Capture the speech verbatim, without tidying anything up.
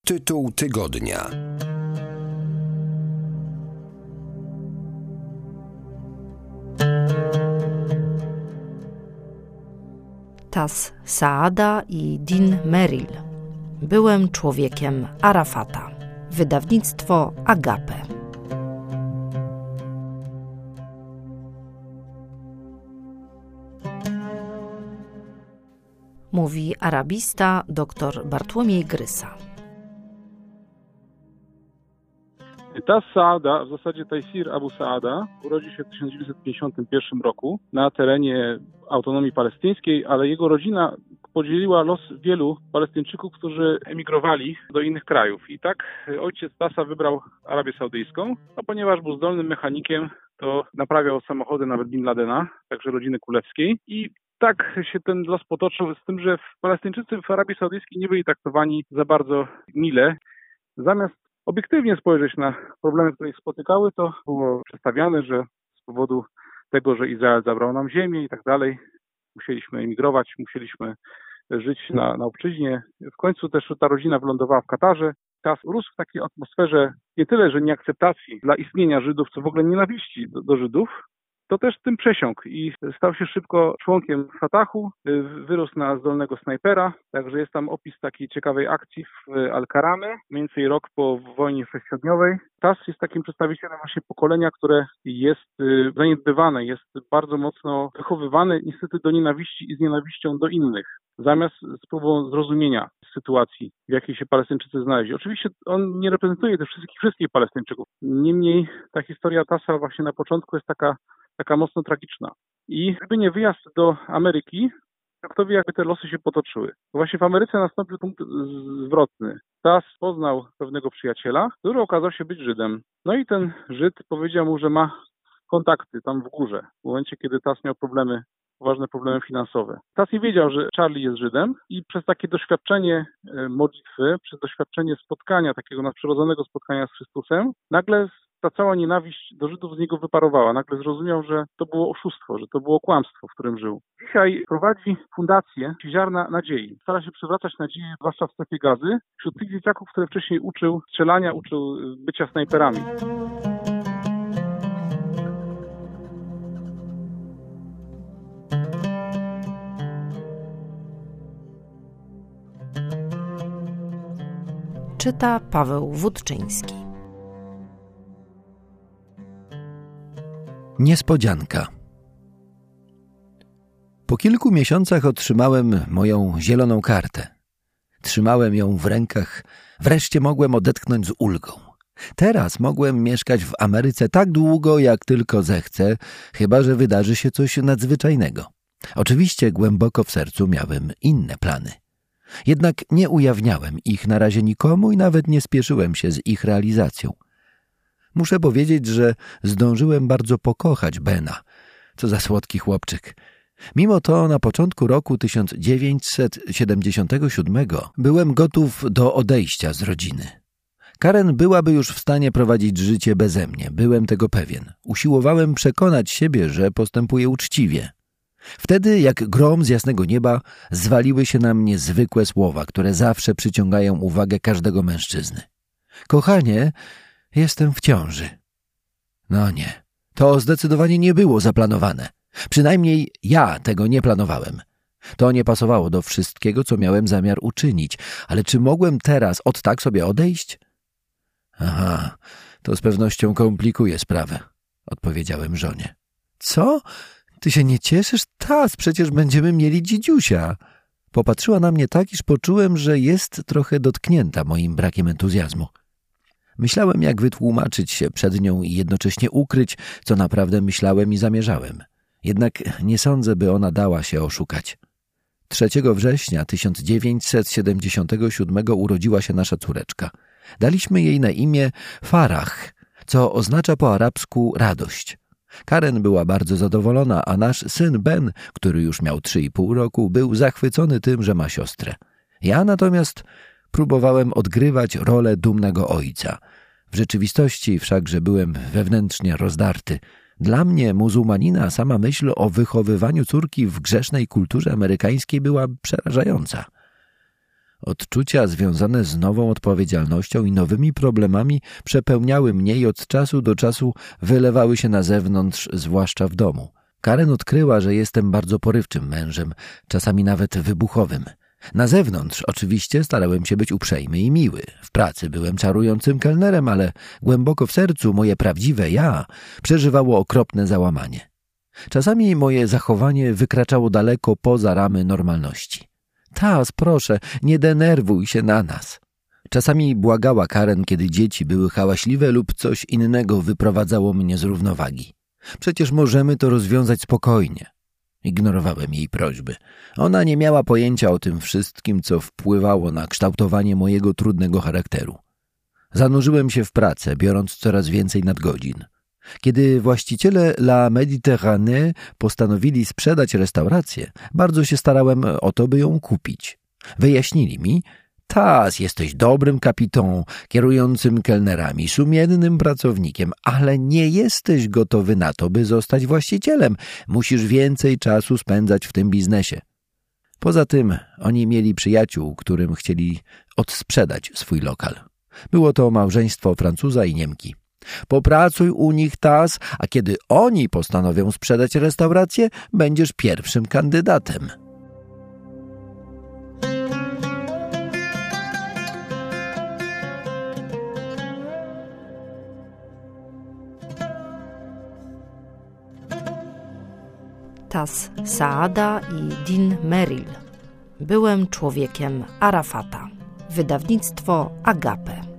Tytuł tygodnia. Tas Saada i Dean Merrill. Byłem człowiekiem Arafata. Wydawnictwo Agape. Mówi arabista dr Bartłomiej Grysa. Tas Saada, w zasadzie Taysir Abu Saada, urodził się w tysiąc dziewięćset pięćdziesiątym pierwszym roku na terenie autonomii palestyńskiej, ale jego rodzina podzieliła los wielu Palestyńczyków, którzy emigrowali do innych krajów. I tak ojciec Tasa wybrał Arabię Saudyjską, a ponieważ był zdolnym mechanikiem, to naprawiał samochody nawet Bin Ladena, także rodziny królewskiej. I tak się ten los potoczył, z tym, że Palestyńczycy w Arabii Saudyjskiej nie byli traktowani za bardzo mile. Zamiast obiektywnie spojrzeć na problemy, które ich spotykały, to było przedstawiane, że z powodu tego, że Izrael zabrał nam ziemię i tak dalej, musieliśmy emigrować, musieliśmy żyć na, na obczyźnie. W końcu też ta rodzina wylądowała w Katarze. Tas urósł w takiej atmosferze nie tyle, że nieakceptacji dla istnienia Żydów, co w ogóle nienawiści do, do Żydów, to też tym przesiąkł i stał się szybko członkiem Fatahu, wyrósł na zdolnego snajpera, także jest tam opis takiej ciekawej akcji w Al-Karame, mniej więcej rok po wojnie sześciodniowej. Tas jest takim przedstawicielem właśnie pokolenia, które jest zaniedbywane, jest bardzo mocno wychowywane niestety do nienawiści i z nienawiścią do innych, zamiast z próbą zrozumienia sytuacji, w jakiej się Palestyńczycy znaleźli. Oczywiście on nie reprezentuje tych wszystkich, wszystkich Palestyńczyków, niemniej ta historia Tasa właśnie na początku jest taka taka mocno tragiczna. I gdyby nie wyjazd do Ameryki, to kto wie, jakby te losy się potoczyły. Właśnie w Ameryce nastąpił punkt zwrotny. Tas poznał pewnego przyjaciela, który okazał się być Żydem. No i ten Żyd powiedział mu, że ma kontakty tam w górze, w momencie, kiedy Tas miał problemy, poważne problemy finansowe. Tas nie wiedział, że Charlie jest Żydem i przez takie doświadczenie modlitwy, przez doświadczenie spotkania, takiego nadprzyrodzonego spotkania z Chrystusem, nagle ta cała nienawiść do Żydów z niego wyparowała. Nagle zrozumiał, że to było oszustwo, że to było kłamstwo, w którym żył. Dzisiaj prowadzi fundację Ziarna Nadziei. Stara się przywracać nadzieję, zwłaszcza w strefie Gazy, wśród tych dzieciaków, które wcześniej uczył strzelania, uczył bycia snajperami. Czyta Paweł Wódczyński. Niespodzianka. Po kilku miesiącach otrzymałem moją zieloną kartę. Trzymałem ją w rękach, wreszcie mogłem odetchnąć z ulgą. Teraz mogłem mieszkać w Ameryce tak długo, jak tylko zechcę, chyba że wydarzy się coś nadzwyczajnego. Oczywiście głęboko w sercu miałem inne plany. Jednak nie ujawniałem ich na razie nikomu i nawet nie spieszyłem się z ich realizacją. Muszę powiedzieć, że zdążyłem bardzo pokochać Bena. Co za słodki chłopczyk. Mimo to na początku roku tysiąc dziewięćset siedemdziesiątego siódmego byłem gotów do odejścia z rodziny. Karen byłaby już w stanie prowadzić życie beze mnie, byłem tego pewien. Usiłowałem przekonać siebie, że postępuję uczciwie. Wtedy, jak grom z jasnego nieba, zwaliły się na mnie zwykłe słowa, które zawsze przyciągają uwagę każdego mężczyzny. Kochanie, jestem w ciąży. No nie, to zdecydowanie nie było zaplanowane. Przynajmniej ja tego nie planowałem. To nie pasowało do wszystkiego, co miałem zamiar uczynić. Ale czy mogłem teraz od tak sobie odejść? Aha, to z pewnością komplikuje sprawę, odpowiedziałem żonie. Co? Ty się nie cieszysz? Tas, przecież będziemy mieli dzidziusia. Popatrzyła na mnie tak, iż poczułem, że jest trochę dotknięta moim brakiem entuzjazmu. Myślałem, jak wytłumaczyć się przed nią i jednocześnie ukryć, co naprawdę myślałem i zamierzałem. Jednak nie sądzę, by ona dała się oszukać. trzeciego września tysiąc dziewięćset siedemdziesiątego siódmego urodziła się nasza córeczka. Daliśmy jej na imię Farah, co oznacza po arabsku radość. Karen była bardzo zadowolona, a nasz syn Ben, który już miał trzy i pół roku, był zachwycony tym, że ma siostrę. Ja natomiast próbowałem odgrywać rolę dumnego ojca. W rzeczywistości wszakże byłem wewnętrznie rozdarty. Dla mnie, muzułmanina, sama myśl o wychowywaniu córki w grzesznej kulturze amerykańskiej była przerażająca. Odczucia związane z nową odpowiedzialnością i nowymi problemami przepełniały mnie i od czasu do czasu wylewały się na zewnątrz, zwłaszcza w domu. Karen odkryła, że jestem bardzo porywczym mężem, czasami nawet wybuchowym. Na zewnątrz oczywiście starałem się być uprzejmy i miły. W pracy byłem czarującym kelnerem, ale głęboko w sercu moje prawdziwe ja przeżywało okropne załamanie. Czasami moje zachowanie wykraczało daleko poza ramy normalności. Taz, proszę, nie denerwuj się na nas. Czasami błagała Karen, kiedy dzieci były hałaśliwe lub coś innego wyprowadzało mnie z równowagi. Przecież możemy to rozwiązać spokojnie. Ignorowałem jej prośby. Ona nie miała pojęcia o tym wszystkim, co wpływało na kształtowanie mojego trudnego charakteru. Zanurzyłem się w pracę, biorąc coraz więcej nadgodzin. Kiedy właściciele La Méditerranée postanowili sprzedać restaurację, bardzo się starałem o to, by ją kupić. Wyjaśnili mi: Taz, jesteś dobrym kapitą, kierującym kelnerami, sumiennym pracownikiem, ale nie jesteś gotowy na to, by zostać właścicielem. Musisz więcej czasu spędzać w tym biznesie. Poza tym oni mieli przyjaciół, którym chcieli odsprzedać swój lokal. Było to małżeństwo Francuza i Niemki. Popracuj u nich, Taz, a kiedy oni postanowią sprzedać restaurację, będziesz pierwszym kandydatem. Taz Saada i Dean Merrill. Byłem człowiekiem Arafata. Wydawnictwo Agape.